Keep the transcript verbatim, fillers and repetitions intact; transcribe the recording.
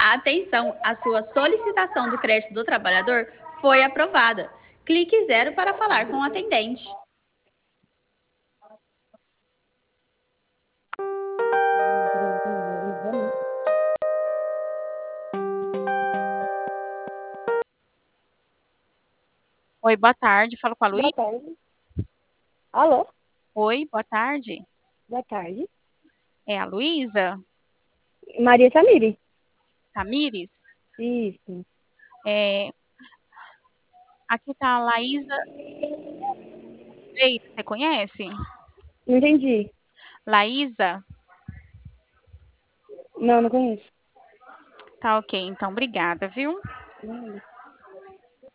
Atenção, a sua solicitação do crédito do trabalhador foi aprovada. Clique zero para falar com o atendente. Oi, boa tarde. Falo com a Boa Luísa. tarde. Alô? Oi, boa tarde. Boa tarde. É a Luísa Maria Samiri. Tamires? Isso. É, aqui tá a Laísa Freire, você conhece? Não entendi. Laísa? Não, não conheço. Tá ok, então obrigada, viu? Não.